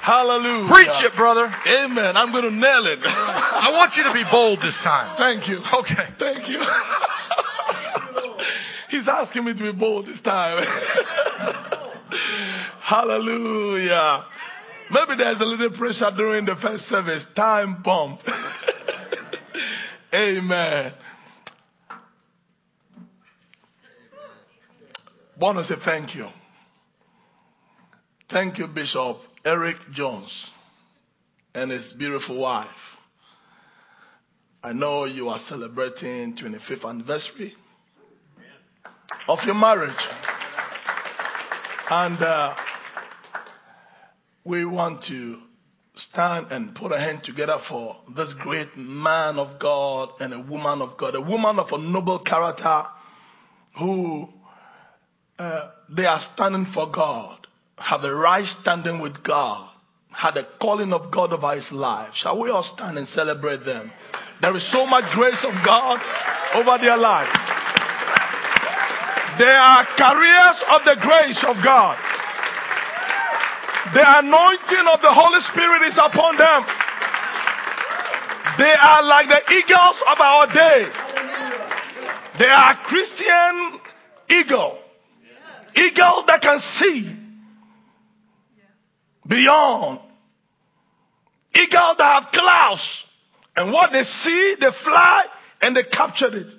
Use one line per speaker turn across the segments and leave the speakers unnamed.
Hallelujah.
Preach it, brother.
Amen. I'm going to nail it.
I want you to be bold this time.
Thank you.
Okay.
Thank you. He's asking me to be bold this time. Hallelujah. Maybe there's a little pressure during the first service. Time bomb. Amen. Want to say thank you. Thank you, Bishop Eric Jones and his beautiful wife. I know you are celebrating 25th anniversary of your marriage. And we want to stand and put a hand together for this great man of God and a woman of God, a woman of a noble character who they are standing for God, have a right standing with God, had a calling of God over his life. Shall we all stand and celebrate them? There is so much grace of God over their lives. They are carriers of the grace of God. The anointing of the Holy Spirit is upon them. They are like the eagles of our day. They are Christian eagle. Eagle that can see beyond. Eagle that have clouds. And what they see, they fly and they captured it.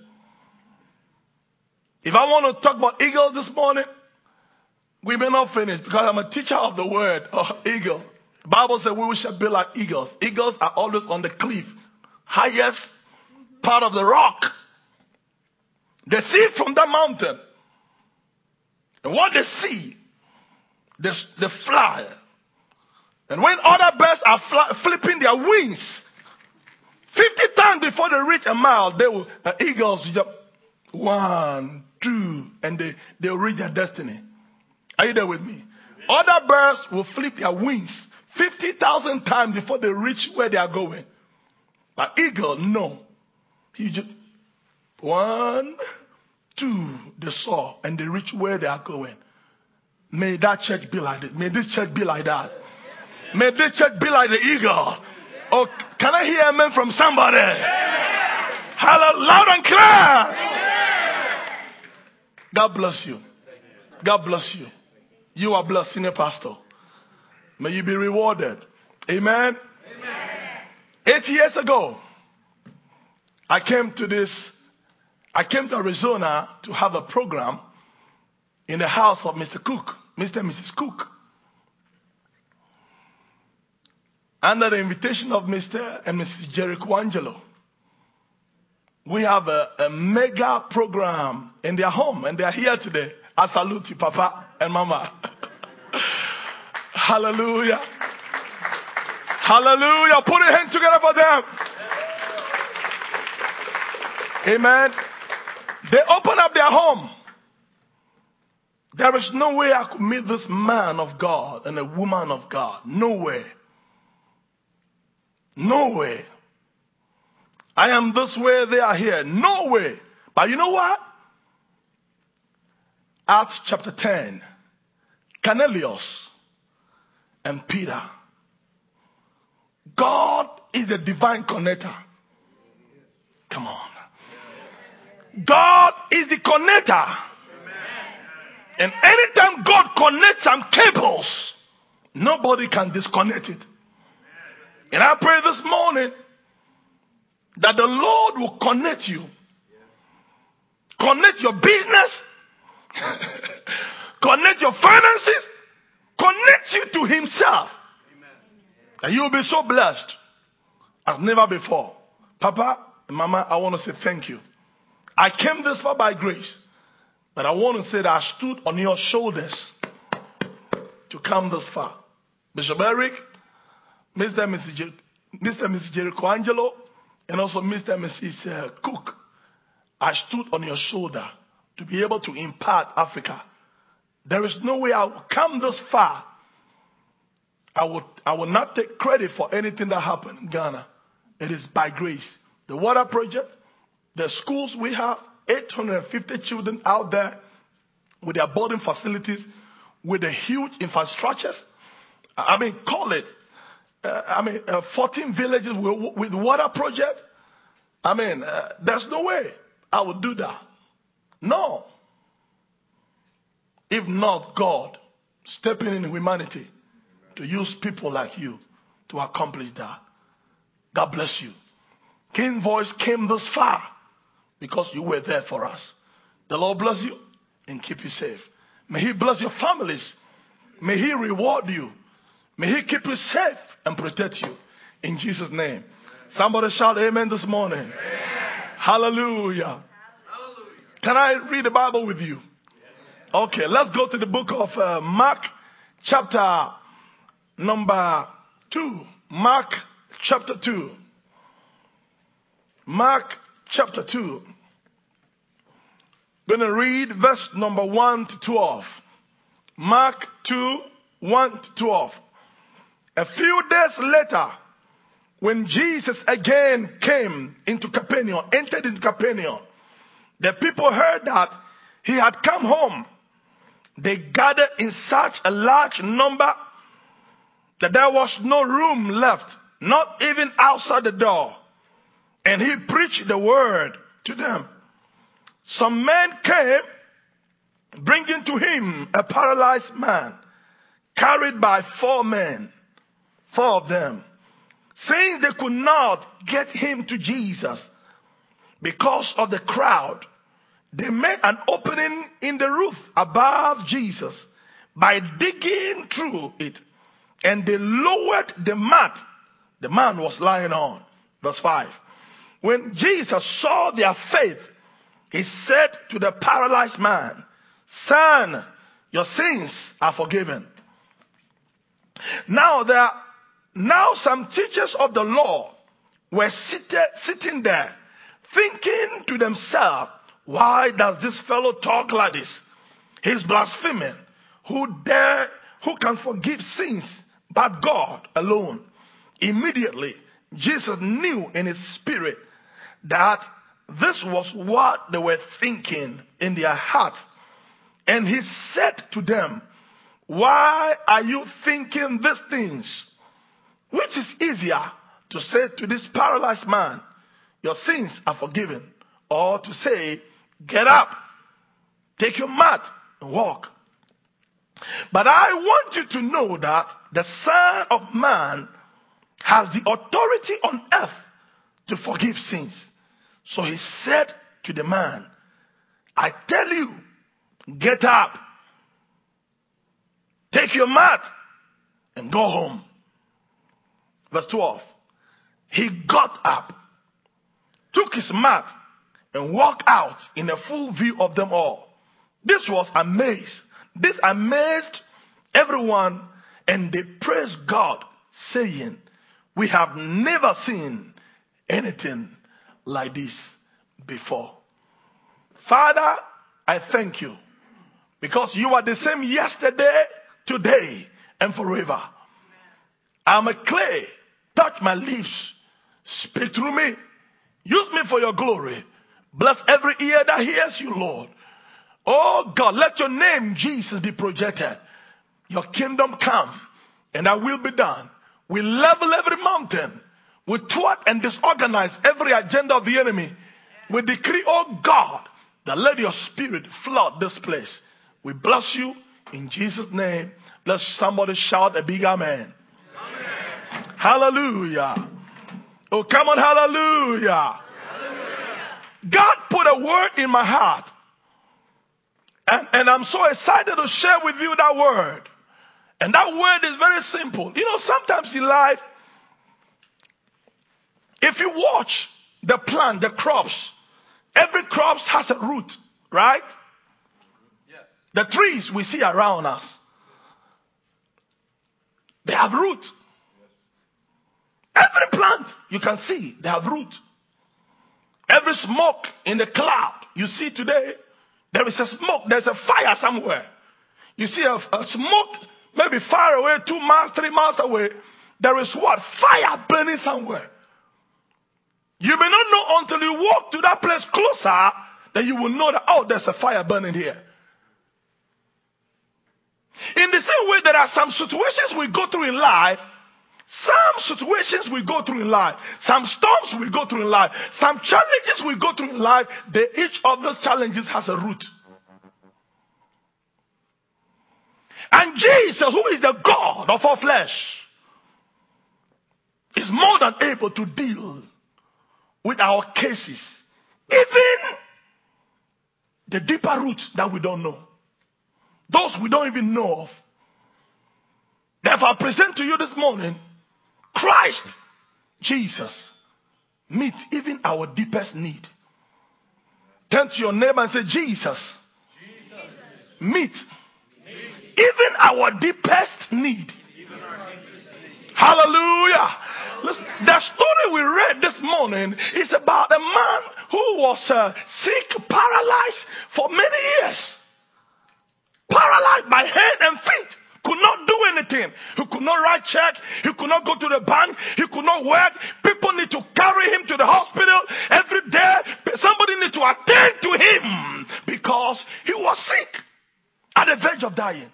If I want to talk about eagle this morning, we may not finish because I'm a teacher of the word eagle. The Bible says we shall be like eagles. Eagles are always on the cliff, highest part of the rock. They see from that mountain. And what they see, they fly. And when other birds are flipping their wings, 50 times before they reach a mile, eagles jump 1, 2, and they'll reach their destiny. Are you there with me? Other birds will flip their wings 50,000 times before they reach where they are going. But eagle, no. He just 1, 2, they soar and they reach where they are going. May that church be like this. May this church be like that. May this church be like the eagle. Oh, can I hear amen from somebody? Hallelujah, loud and clear. God bless you. God bless you. You are blessed, senior pastor. May you be rewarded. Amen. 8 years ago, I came to Arizona to have a program in the house of Mr. Cook, Mr. and Mrs. Cook. Under the invitation of Mr. and Mrs. Jericho Angelo. We have a mega program in their home, and they are here today. I salute you, Papa and Mama. Hallelujah. Hallelujah. Put a hand together for them. Amen. They open up their home. There is no way I could meet this man of God and a woman of God. No way. No way. I am this way, they are here. No way. But you know what? Acts chapter 10. Cornelius and Peter. God is a divine connector. Come on. God is the connector. And anytime God connects some cables, nobody can disconnect it. And I pray this morning that the Lord will connect you. Connect your business. Connect your finances. Connect you to Himself. And you will be so blessed as never before. Papa and Mama, I want to say thank you. I came this far by grace. But I want to say that I stood on your shoulders to come this far. Bishop Eric, Mr. and Mrs. Jericho Angelo, and also Mr. and Mrs. Cook. I stood on your shoulder to be able to impart Africa. There is no way I will come this far. I will not take credit for anything that happened in Ghana. It is by grace. The water project, the schools we have, 850 children out there with their boarding facilities, with the huge infrastructures. Call it. 14 villages with water project. There's no way I would do that. No. If not God stepping in humanity to use people like you to accomplish that. God bless you. King Voice came this far because you were there for us. The Lord bless you and keep you safe. May He bless your families. May He reward you. May He keep you safe and protect you. In Jesus' name. Somebody shout amen this morning. Amen. Hallelujah. Can I read the Bible with you? Okay, let's go to the book of Mark chapter number 2. Mark chapter 2. Mark chapter 2. Going to read verse number 1 to 12. Mark 2, 1 to 12. A few days later, when Jesus again came into Capernaum, entered into Capernaum, the people heard that He had come home. They gathered in such a large number that there was no room left, not even outside the door. And He preached the word to them. Some men came, bringing to Him a paralyzed man, carried by 4 men, 4 of them. Saying they could not get him to Jesus because of the crowd, they made an opening in the roof above Jesus by digging through it, and they lowered the mat the man was lying on. Verse 5. When Jesus saw their faith, He said to the paralyzed man, "Son, your sins are forgiven." Now some teachers of the law were sitting there, thinking to themselves, "Why does this fellow talk like this? He's blaspheming. Who can forgive sins but God alone?" Immediately, Jesus knew in His spirit that this was what they were thinking in their hearts. And He said to them, "Why are you thinking these things? Which is easier to say to this paralyzed man, 'Your sins are forgiven,' or to say, 'Get up, take your mat and walk'? But I want you to know that the Son of Man has the authority on earth to forgive sins." So He said to the man, "I tell you, get up, take your mat and go home." Verse 12. He got up, took his mat, and walked out in a full view of them all. This amazed everyone, and they praised God, saying, "We have never seen anything like this before." Father, I thank you because you are the same yesterday, today, and forever. I'm a clay. Touch my lips. Speak through me. Use me for your glory. Bless every ear that hears you, Lord. Oh God, let your name, Jesus, be projected. Your kingdom come and thy will be done. We level every mountain. We thwart and disorganize every agenda of the enemy. We decree, oh God, that let your spirit flood this place. We bless you in Jesus' name. Let somebody shout a big amen. Amen. Hallelujah. Oh, come on, hallelujah. Hallelujah. God put a word in my heart. And I'm so excited to share with you that word. And that word is very simple. You know, sometimes in life, if you watch the plant, the crops, every crop has a root, right? Yes. The trees we see around us, they have root. Yes. Every plant you can see, they have root. Every smoke in the cloud you see today, there is a smoke, there's a fire somewhere. You see a smoke maybe far away, 2 miles, 3 miles away. There is what? Fire burning somewhere. You may not know until you walk to that place closer that you will know that, oh, there's a fire burning here. In the same way, there are some situations we go through in life. Some situations we go through in life. Some storms we go through in life. Some challenges we go through in life. Each of those challenges has a root. And Jesus, who is the God of all flesh, is more than able to deal with our cases. Even the deeper roots that we don't know. Those we don't even know of. Therefore, I present to you this morning, Christ, Jesus, meet even our deepest need. Turn to your neighbor and say, Jesus. Meet even our deepest need. Hallelujah. Listen, the story we read this morning is about a man who was sick, paralyzed for many years. Paralyzed by hand and feet. Could not do anything. He could not write check. He could not go to the bank. He could not work. People need to carry him to the hospital every day. Somebody need to attend to him because he was sick at the verge of dying.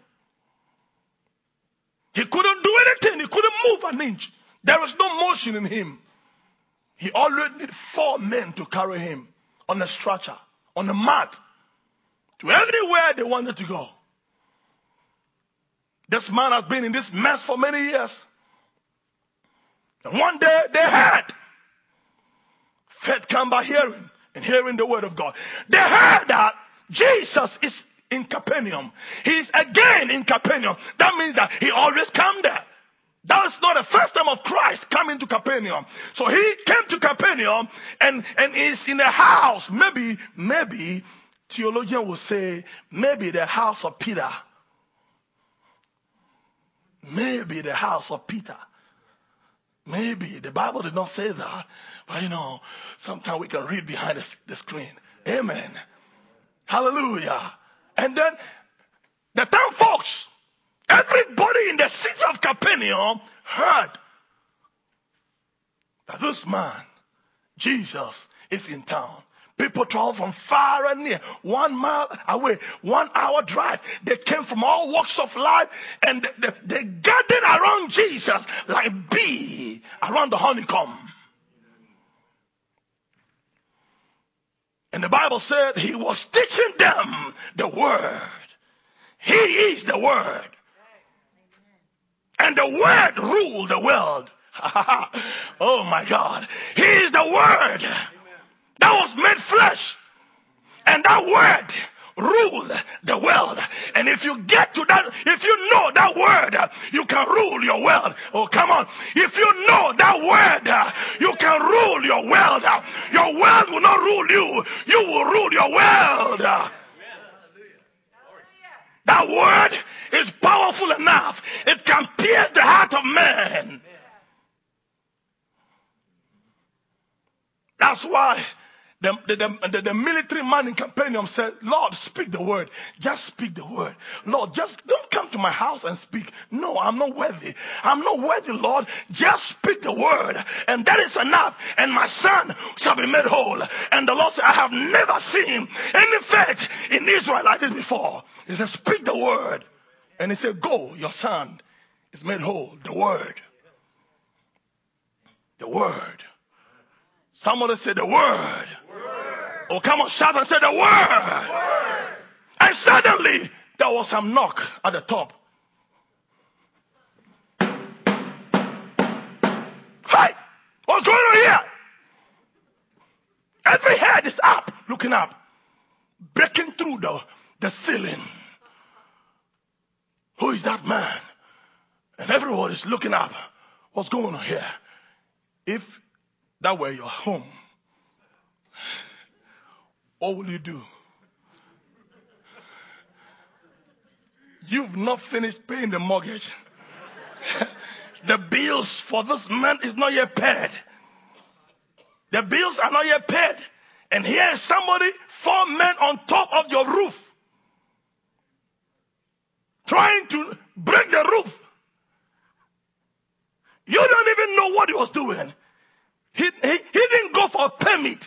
He couldn't do anything. He couldn't move an inch. There was no motion in him. He always needed 4 men to carry him on a stretcher, on a mat, to everywhere they wanted to go. This man has been in this mess for many years. And one day they heard. Faith come by hearing, and hearing the word of God. They heard that Jesus is in Capernaum. He is again in Capernaum. That means that he always come there. That is not the first time of Christ coming to Capernaum. So he came to Capernaum and is in a house. Maybe theologian will say, maybe the house of Peter. Maybe the house of Peter. Maybe. The Bible did not say that. But sometimes we can read behind the screen. Amen. Hallelujah. And then the town folks, everybody in the city of Capernaum heard that this man, Jesus, is in town. People travel from far and near, 1 mile away, 1 hour drive. They came from all walks of life and they gathered around Jesus like bee around the honeycomb. And the Bible said he was teaching them the word. He is the word. And the word ruled the world. Oh my God. He is the word that was made flesh. And that word ruled the world. And if you get to that, if you know that word, you can rule your world. Oh, come on. If you know that word, you can rule your world. Your world will not rule you. You will rule your world. That word is powerful enough. It can pierce the heart of man. That's why the military man in Capernaum said, Lord, speak the word. Just speak the word. Lord, just don't come to my house and speak. No, I'm not worthy. I'm not worthy, Lord. Just speak the word. And that is enough. And my son shall be made whole. And the Lord said, I have never seen any faith in Israel like this before. He said, speak the word. And he said, go, your son is made whole. The word. The word. Somebody said the word. Oh, come on, shout and say the word. And suddenly, there was some knock at the top. Hey, what's going on here? Every head is up, looking up, breaking through the ceiling. Who is that man? And everyone is looking up. What's going on here? If that were your home, what will you do? You've not finished paying the mortgage. The bills for this man is not yet paid. The bills are not yet paid. And here is somebody, 4 men on top of your roof, trying to break the roof. You don't even know what he was doing. He didn't go for a permit.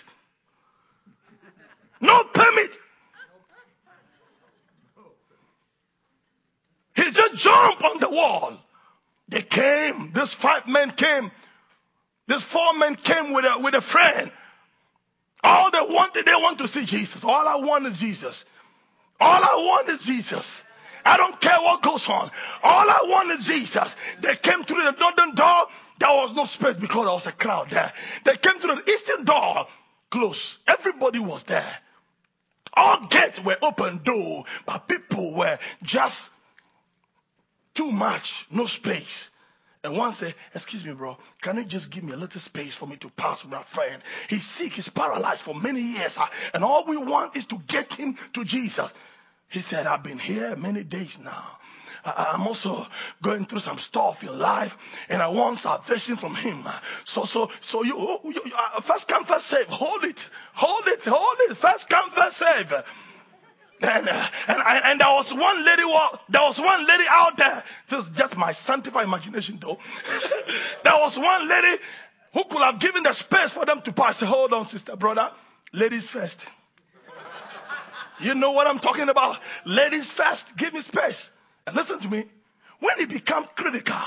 No permit. He just jumped on the wall. They came. These 5 men came. These 4 men came with a friend. All they wanted, they want to see Jesus. All I want is Jesus. All I want is Jesus. I don't care what goes on. All I want is Jesus. They came through the northern door. There was no space because there was a crowd there. They came through the eastern door. Close. Everybody was there. All gates were open though, but people were just too much. No space. And one said, excuse me, bro, can you just give me a little space for me to pass with my friend? He's sick, he's paralyzed for many years, and all we want is to get him to Jesus. He said, I've been here many days now. I'm also going through some stuff in life, and I want salvation from him. So you first come, first save. Hold it. First come, first save. And there was one lady out there. This is just my sanctified imagination, though. There was one lady who could have given the space for them to pass. Hold on, sister, brother. Ladies first. You know what I'm talking about? Ladies first. Give me space. And listen to me. When it becomes critical,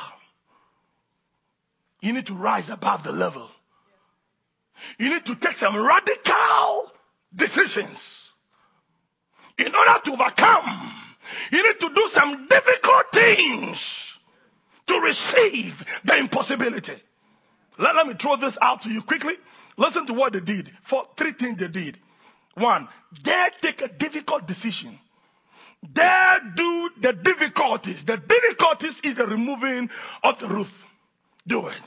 you need to rise above the level. You need to take some radical decisions. In order to overcome, you need to do some difficult things to receive the impossibility. Let me throw this out to you quickly. Listen to what they did. 3 things they did. 1, dare take a difficult decision. Dare do the difficulties. The difficulties is the removing of the roof. Do it.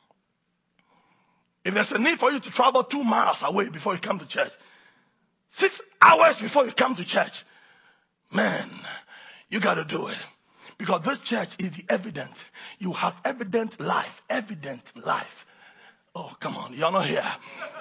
If there's a need for you to travel 2 miles away before you come to church, 6 hours before you come to church, man, you got to do it. Because this church is the evidence. You have evident life. Evident life. Oh, come on. You're not here.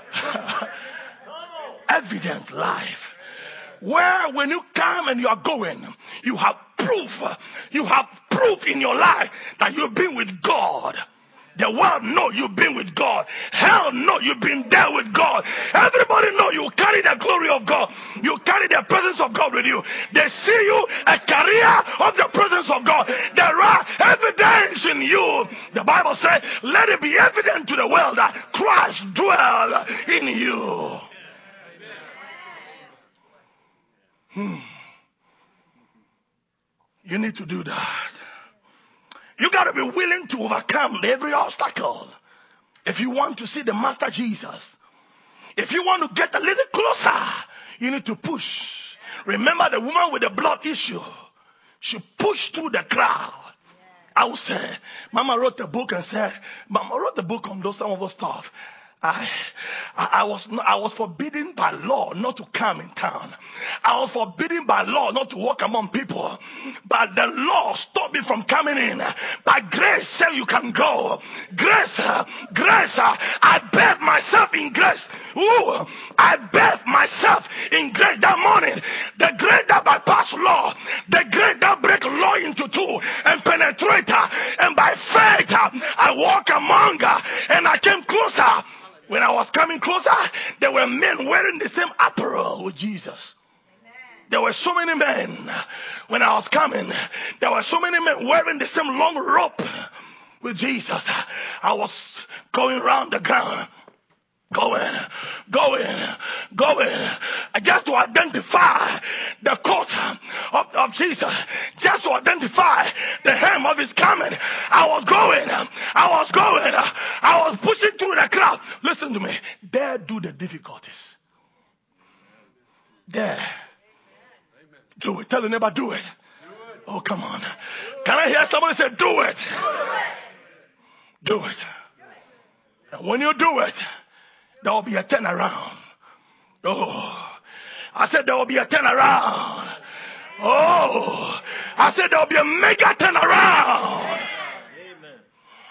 Evident life. Where when you come and you are going, you have proof. You have proof in your life that you've been with God. The world know you've been with God. Hell know you've been there with God. Everybody know you carry the glory of God. You carry the presence of God with you. They see you a carrier of the presence of God. There are evidence in you. The Bible says, let it be evident to the world that Christ dwells in you. You need to do that. You got to be willing to overcome every obstacle. If you want to see the Master Jesus, if you want to get a little closer, you need to push. Remember the woman with the blood issue. She pushed through the crowd. I would say, Mama wrote a book and said, Mama wrote the book on some of those stuff. I was forbidden by law not to come in town. I was forbidden by law not to walk among people. But the law stopped me from coming in. By grace, say you can go. Grace, I bathed myself in grace. Ooh, I bathed myself in grace that morning. The grace that bypass law. The grace that break law into two and penetrate her. And by faith, I walk among her and I came closer. When I was coming closer, there were men wearing the same apparel with Jesus. Amen. There were so many men. When I was coming, there were so many men wearing the same long rope with Jesus. I was going around the ground. Going, just to identify the coat of Jesus, just to identify the hem of his garment. I was pushing through the crowd. Listen to me. Dare do the difficulties. Dare. Do it. Tell the neighbor, do it. Oh, come on. Can I hear somebody say, do it? Do it. And when you do it, there will be a turnaround. Oh, I said there will be a turnaround. Oh, I said there will be a mega turnaround. Amen.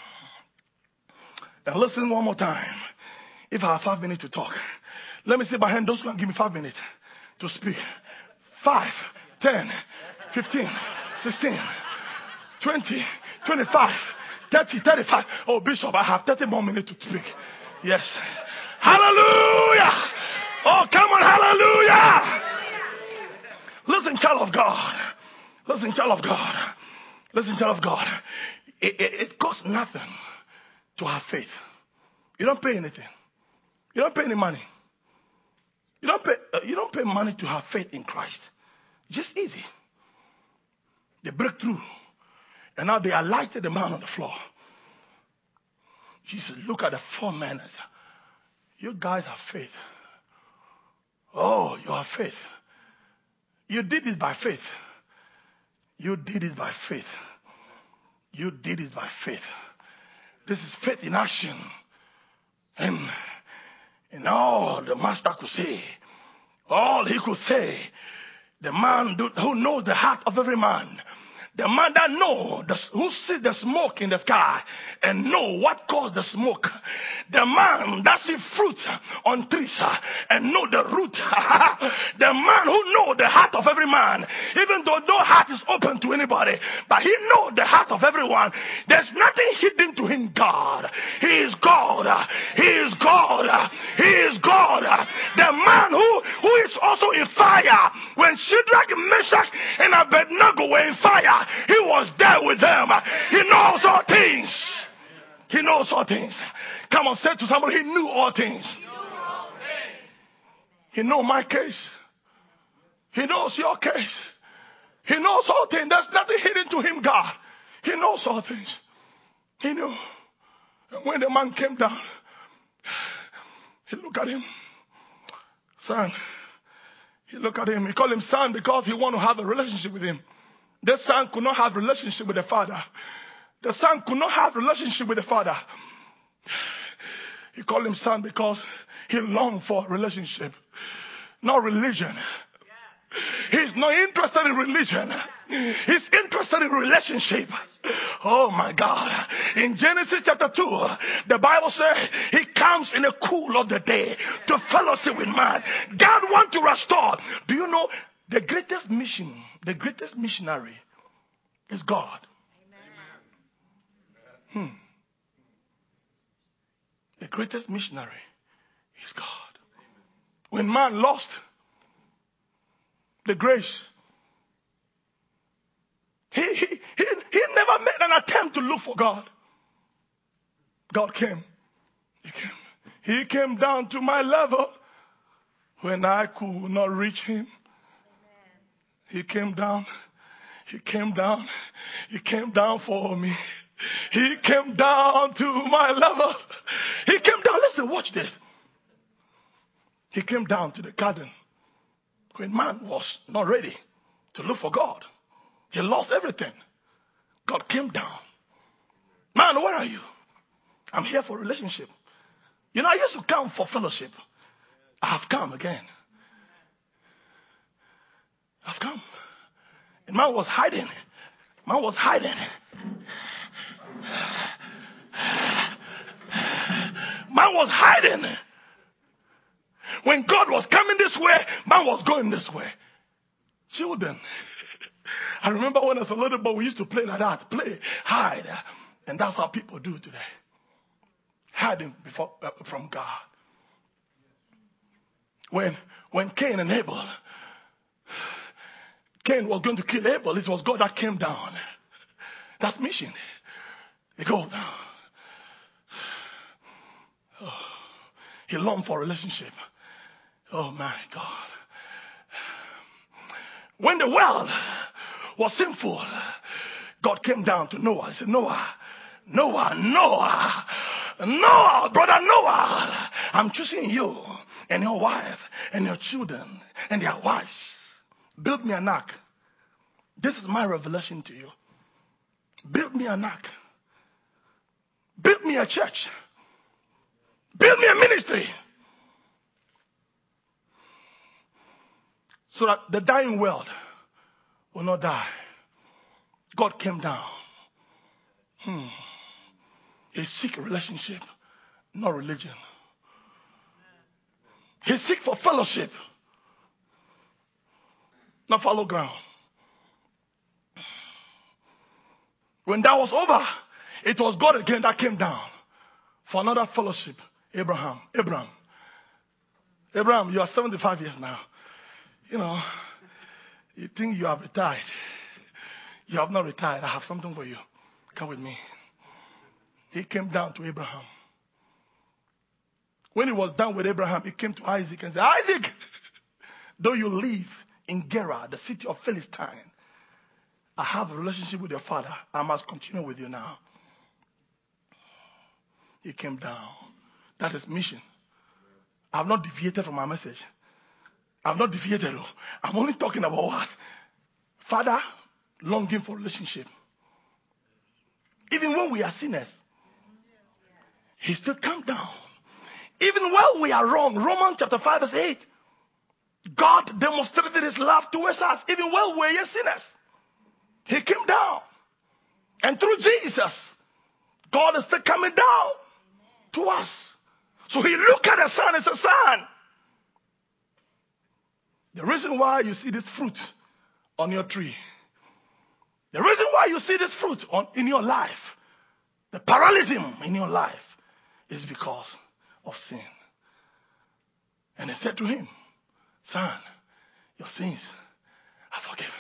Now listen one more time. If I have 5 minutes to talk, let me see my hand. Those who can give me 5 minutes to speak. 5, 10, 15, 16, 20, 25, 30, 35. Oh, Bishop, I have 30 more minutes to speak. Yes. Hallelujah. Oh, come on, hallelujah. Listen, child of God. Listen, child of God, it costs nothing to have faith. You don't pay anything. You don't pay any money. You don't pay money to have faith in Christ. Just easy. They break through. And now they alighted the man on the floor. Jesus look at the 4 men and said, you guys have faith. Oh, you have faith. You did it by faith. You did it by faith. You did it by faith. This is faith in action. And all the master could say, all he could say, the man who knows the heart of every man, the man that who sees the smoke in the sky and know what caused the smoke. The man that sees fruit on trees and know the root. The man who knows the heart of every man, even though no heart is open to anybody, but he knows the heart of everyone. There's nothing hidden to him, God. He is God. He is God. He is God. The man who is also in fire. When Shadrach, Meshach, and Abednego were in fire, he was there with them. He knows all things. He knows all things. Come on, say to somebody, he knew all things. He knows my case. He knows your case. He knows all things. There's nothing hidden to him, God. He knows all things. He knew. And when the man came down, he looked at him. Son. He looked at him. He called him son because he wanted to have a relationship with him. The son could not have a relationship with the father. The son could not have a relationship with the father. He called him son because he longed for a relationship, not religion. He's not interested in religion. He's interested in relationship. Oh my God. In Genesis chapter 2, the Bible says he comes in the cool of the day to fellowship with man. God wants to restore. Do you know the greatest mission, the greatest missionary is God. The greatest missionary is God. When man lost the grace, he never made an attempt to look for God. God came. He came down to my level when I could not reach him. He came down. He came down. He came down for me. He came down to my level. He came down. Listen, watch this. He came down to the garden when man was not ready to look for God. He lost everything. God came down. Man, where are you? I'm here for a relationship. You know, I used to come for fellowship. I have come again. I've come. And man was hiding. Man was hiding. Man was hiding. When God was coming this way, man was going this way. Children. I remember when I was a little boy, we used to play like that. Play, hide. And that's how people do today. Hiding from God. When Cain and Abel, Cain was going to kill Abel, it was God that came down. That's mission. He goes down. Oh, he longed for a relationship. Oh my God. When the world was sinful, God came down to Noah. He said, Noah, brother Noah, I'm choosing you and your wife and your children and their wives. Build me an ark. This is my revelation to you. Build me an ark. Build me a church. Build me a ministry. So that the dying world will not die. God came down. He seek a relationship, not religion. He seek for fellowship, not follow ground. When that was over, it was God again that came down for another fellowship. Abraham, you are 75 years now. You know, you think you have retired. You have not retired. I have something for you. Come with me. He came down to Abraham. When he was done with Abraham, he came to Isaac and said, Isaac, though you live in Gerar, the city of Philistine, I have a relationship with your father. I must continue with you now. He came down. That is mission. I have not deviated from my message. I have not deviated. I'm only talking about what? Father longing for relationship. Even when we are sinners, he still come down. Even when we are wrong, Romans chapter 5 verse 8, God demonstrated his love towards us even when we were yet sinners. He came down. And through Jesus, God is still coming down to us. So he looked at the son and said, son, the reason why you see this fruit on your tree, the reason why you see this fruit in your life, the parallelism in your life, is because of sin. And he said to him, son, your sins are forgiven.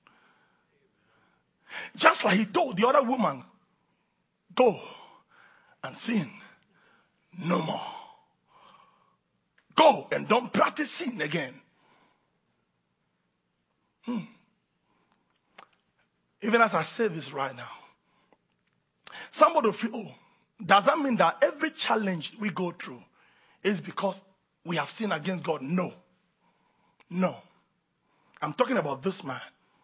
Just like he told the other woman, go and sin no more. Go and don't practice sin again. Even as I say this right now, somebody will feel, oh, does that mean that every challenge we go through is because we have sinned against God? No. No. I'm talking about this man.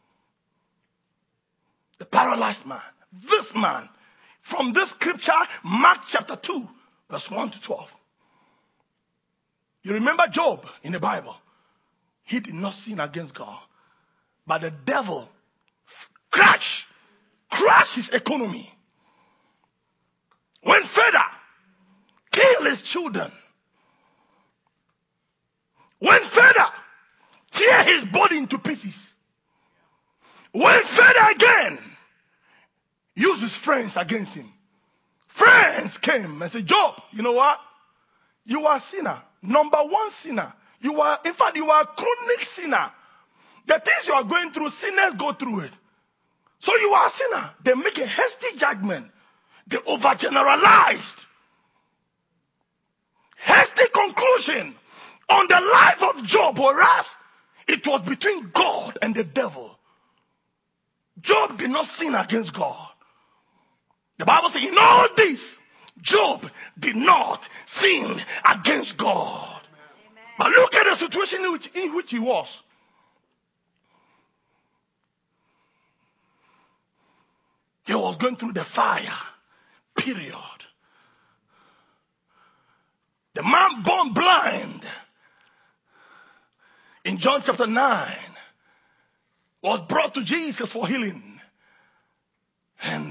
The paralyzed man. This man. From this scripture, Mark chapter 2, verse 1 to 12. You remember Job in the Bible? He did not sin against God. But the devil crashed his economy. Went further. Killed his children. Went further. Tear his body into pieces. Went further again. Used his friends against him. Friends came and said, Job, you know what? You are a sinner. Number one sinner. You are a chronic sinner. The things you are going through, sinners go through it. So you are a sinner. They make a hasty judgment. They overgeneralized. Hasty conclusion on the life of Job, whereas it was between God and the devil. Job did not sin against God. The Bible says, in all this, Job did not sin against God. Amen. But look at the situation in which he was. He was going through the fire. Period. The man born blind in John chapter 9 was brought to Jesus for healing. And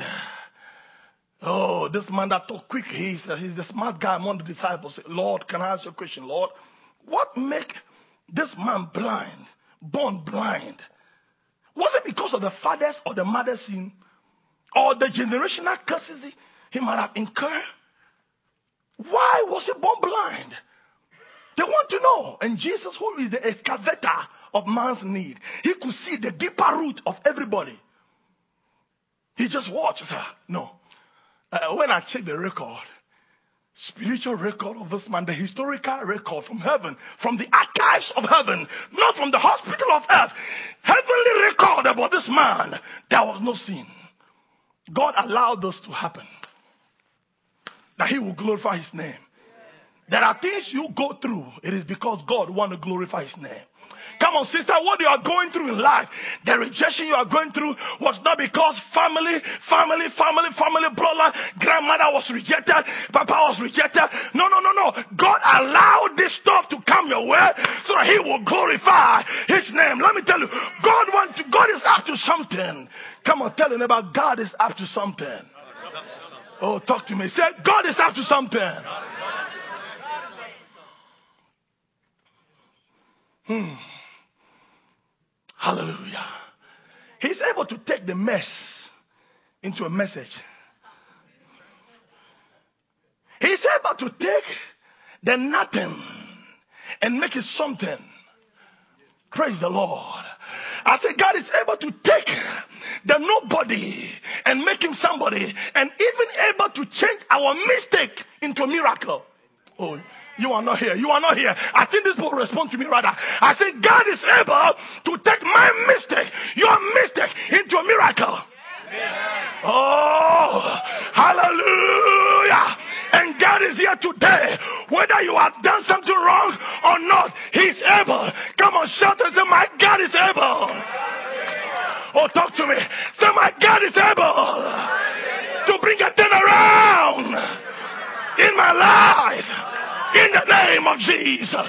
this man that talked quick, he's the smart guy among the disciples. Lord, can I ask you a question, Lord? What make this man blind, born blind? Was it because of the father's or the mother's sin? Or the generational curses he might have incurred? Why was he born blind? They want to know. And Jesus, who is the excavator of man's need, he could see the deeper root of everybody. He just watched. No. When I check the record, spiritual record of this man, the historical record from heaven, from the archives of heaven, not from the hospital of earth, heavenly record about this man, there was no sin. God allowed this to happen, that he will glorify his name. There are things you go through, it is because God wants to glorify his name. Come on, sister, what you are going through in life, the rejection you are going through was not because family, brother, grandmother was rejected, papa was rejected. No. God allowed this stuff to come your way so that he will glorify his name. Let me tell you, God is up to something. Come on, tell him about God is up to something. Oh, talk to me. Say, God is up to something. Hallelujah. He's able to take the mess into a message. He's able to take the nothing and make it something. Praise the Lord. I said God is able to take the nobody and make him somebody, and even able to change our mistake into a miracle. Oh, you are not here. You are not here. I think this will respond to me rather. I say God is able to take my mistake, your mistake, into a miracle. Oh, hallelujah. And God is here today. Whether you have done something wrong or not, He's able. Come on, shout and say, my God is able. Oh, talk to me. Say, my God is able to bring a turnaround in my life. In the name of Jesus.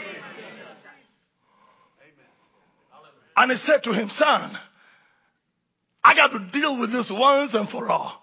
And he said to him, son, I got to deal with this once and for all.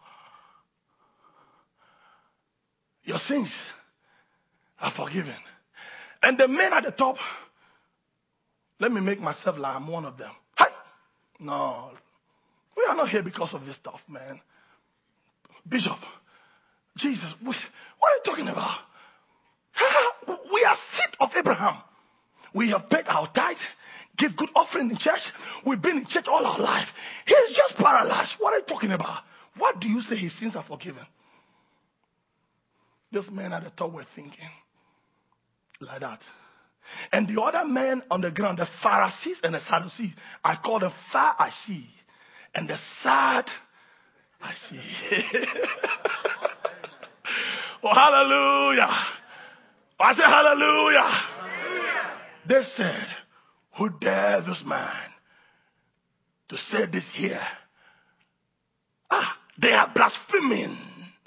Your sins are forgiven. And the men at the top, let me make myself like I'm one of them. Hi! No, we are not here because of this stuff, man. Bishop, Jesus, what are you talking about? We are seed of Abraham. We have paid our tithe, give good offering in church. We've been in church all our life. He's just paralyzed. What are you talking about? What do you say his sins are forgiven? Those men at the top were thinking like that. And the other men on the ground, the Pharisees and the Sadducees, I call them far I see, and the sad I see. Oh, hallelujah. I say hallelujah. Hallelujah. They said, who dare this man to say this here? They are blaspheming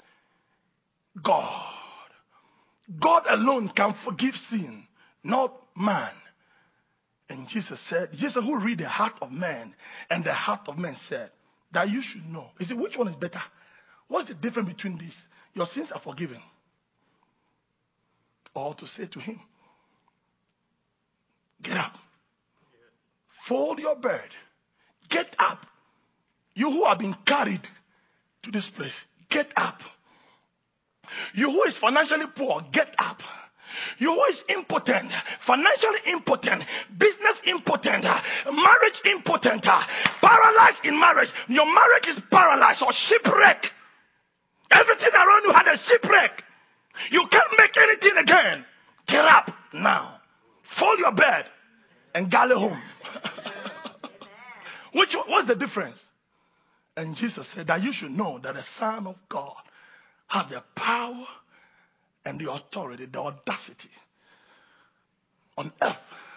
God. God alone can forgive sin, not man. And Jesus said, Jesus who read the heart of man, and the heart of man said, that you should know. He said, which one is better? What's the difference between these? Your sins are forgiven. Or to say to him, get up. Fold your bed. Get up. You who have been carried to this place, get up. You who is financially poor, get up. You who is impotent, financially impotent, business impotent, marriage impotent, paralyzed in marriage. Your marriage is paralyzed or shipwreck. Everything around you had a shipwreck. You can't make anything again. Get up now. Fold your bed and galley home. What's the difference? And Jesus said that you should know that the Son of God has the power and the authority, the audacity on earth.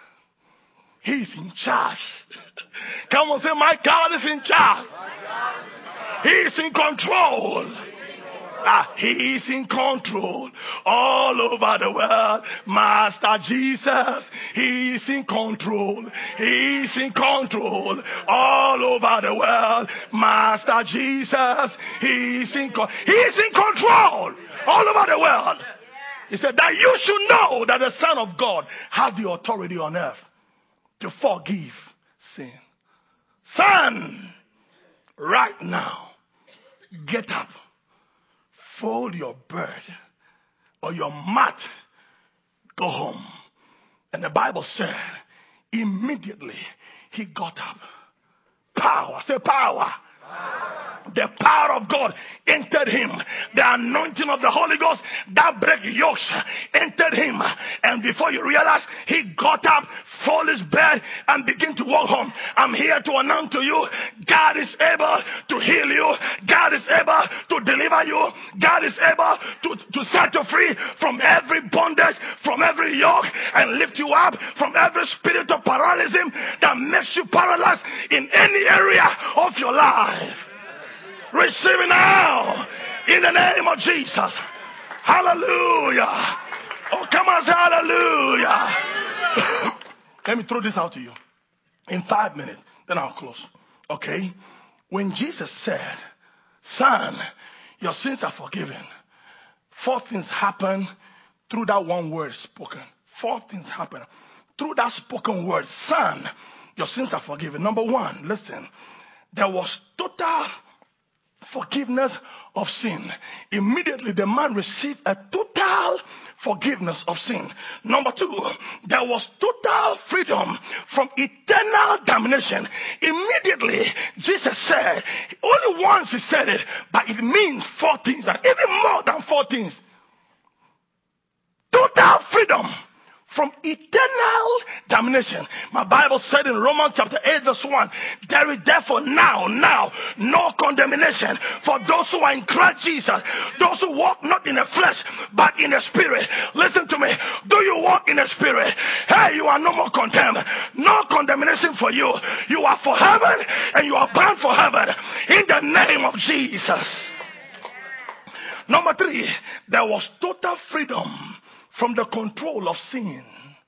He is in charge. Come on, say, my God is in charge. He is in control. He is in control all over the world. Master Jesus, He is in control. He is in control all over the world. Master Jesus, He is in control all over the world. He said that you should know that the Son of God has the authority on earth to forgive sin. Son, right now, get up. Fold your bed or your mat, go home. And the Bible said, immediately he got up. Power, say power. The power of God entered him. The anointing of the Holy Ghost that break yokes entered him. And before you realize, he got up, fold his bed, and begin to walk home. I'm here to announce to you, God is able to heal you. God is able to deliver you. God is able to set you free from every bondage, from every yoke, and lift you up from every spirit of paralysis that makes you paralyzed in any area of your life. Receive it now in the name of Jesus. Hallelujah. Oh, come on, say hallelujah. Let me throw this out to you in 5 minutes, then I'll close. Okay? When Jesus said, son, your sins are forgiven, 4 things happen through that one word spoken. 4 things happen through that spoken word. Son, your sins are forgiven. Number 1, listen. There was total forgiveness of sin. Immediately the man received a total forgiveness of sin. Number 2, there was total freedom from eternal damnation. Immediately Jesus said, only once he said it, but it means 4 things, and even more than 4 things. Total freedom from eternal damnation. My Bible said in Romans chapter 8 verse 1, there is therefore now no condemnation for those who are in Christ Jesus, those who walk not in the flesh but in the spirit. Listen to me. Do you walk in the spirit? Hey, you are no more condemned. No condemnation for you. You are for heaven and you are bound for heaven in the name of Jesus. Number 3, there was total freedom from the control of sin.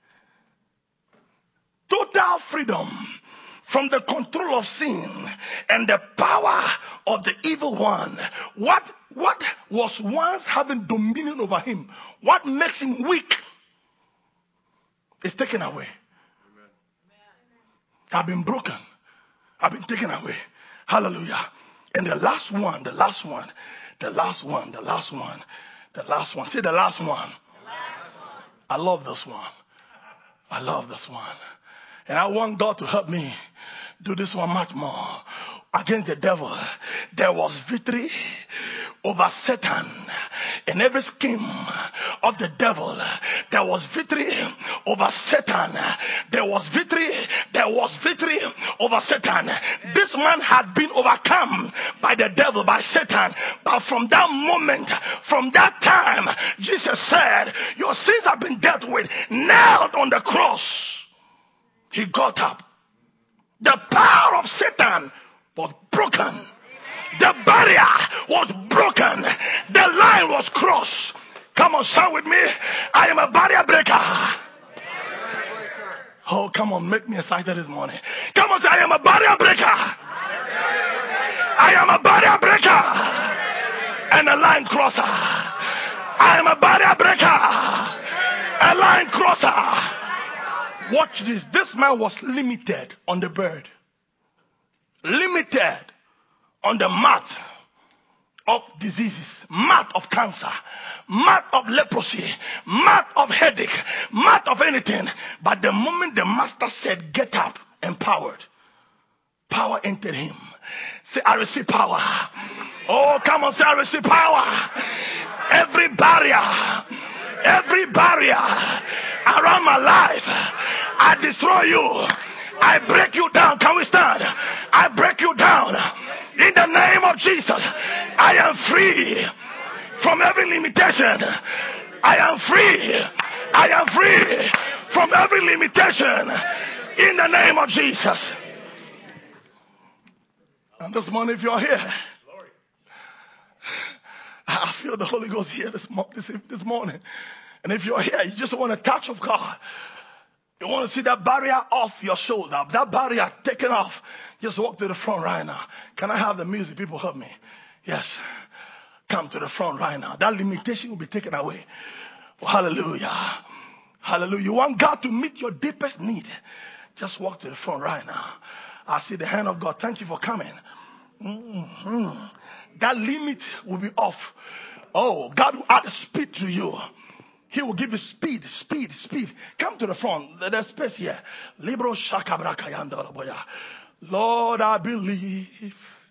Total freedom from the control of sin and the power of the evil one. What was once having dominion over him, what makes him weak, is taken away. I've been broken. I've been taken away. Hallelujah. And the last one. Say the last one. I love this one. And I want God to help me do this one much more. Against the devil, there was victory over Satan. In every scheme of the devil, there was victory over Satan. There was victory over Satan. This man had been overcome by the devil, by Satan. But from that moment, from that time, Jesus said, your sins have been dealt with, nailed on the cross. He got up. The power of Satan was broken. The barrier was broken. The line was crossed. Come on, shout with me. I am a barrier breaker. Oh, come on, make me excited this morning. Come on, say, I am a barrier breaker. I am a barrier breaker. And a line crosser. I am a barrier breaker. A line crosser. Watch this. This man was limited on the bird. Limited on the mat of diseases, mat of cancer, mat of leprosy, mat of headache, mat of anything. But the moment the master said, get up, empowered, power entered him. Say, I receive power. Oh, come on, say, I receive power. Every barrier around my life, I destroy you. I break you down. Can we stand? I break you down. In the name of Jesus, I am free from every limitation. I am free from every limitation. In the name of Jesus. And this morning, if you're here, I feel the Holy Ghost here this morning. And if you're here, you just want a touch of God. You want to see that barrier off your shoulder, that barrier taken off. Just walk to the front right now. Can I have the music? People help me. Yes. Come to the front right now. That limitation will be taken away. Oh, hallelujah. Hallelujah. You want God to meet your deepest need. Just walk to the front right now. I see the hand of God. Thank you for coming. That limit will be off. Oh, God will add speed to you. He will give you speed. Come to the front. There's space here. Lord, I believe.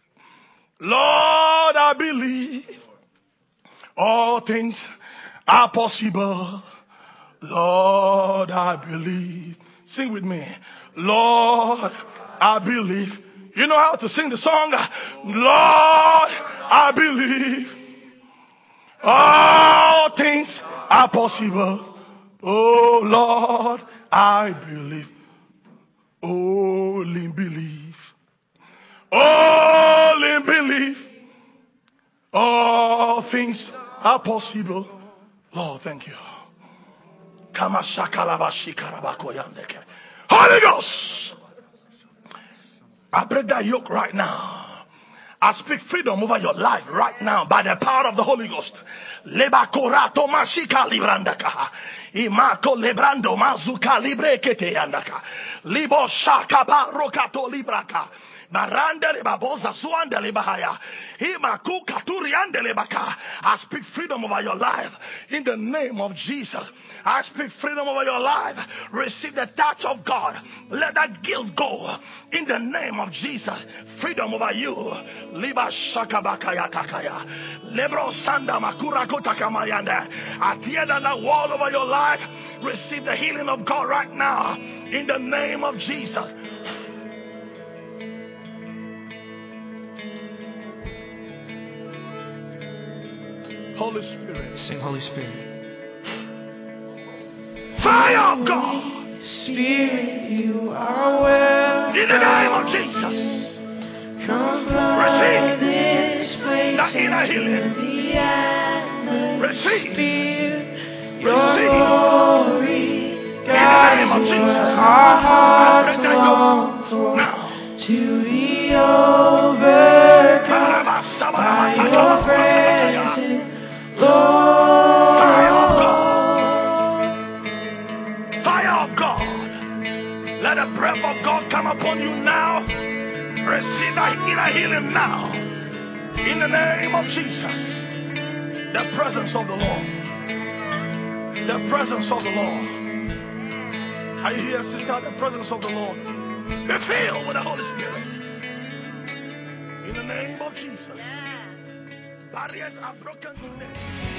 All things are possible. Lord, I believe. Sing with me. Lord, I believe. You know how to sing the song? Lord, I believe. All things are possible. Oh Lord, I believe. Only believe. Only believe. All things are possible. Lord, thank you. Holy Ghost, I break that yoke right now. I speak freedom over your life right now by the power of the Holy Ghost. Lebakorato mashika librandaka. Imako lebrando mazuka librekete yandaka. Libo shaka barokato libraka. I speak freedom over your life in the name of Jesus. I speak freedom over your life. Receive the touch of God. Let that guilt go in the name of Jesus. Freedom over you. Liba shakabakaya takaya. Lebro sanda makura kotakamayanda. I tear down that wall over your life. Receive the healing of God right now in the name of Jesus. Holy Spirit.
Sing Holy Spirit.
Fire of God.
Spirit, you are welcome.
In the name of Jesus.
Come flood this place.
That inner healing.
The atmosphere.
Receive.
Your glory.
In the name of Jesus.
Our hearts
Let that
long
go now.
to be overcome by your presence, Lord.
Fire of God. Fire of God. Let the breath of God come upon you now. Receive that inner healing now. In the name of Jesus. The presence of the Lord. The presence of the Lord. Are you here, sister? The presence of the Lord. Be filled with the Holy Spirit. In the name of Jesus. Barriers are broken today.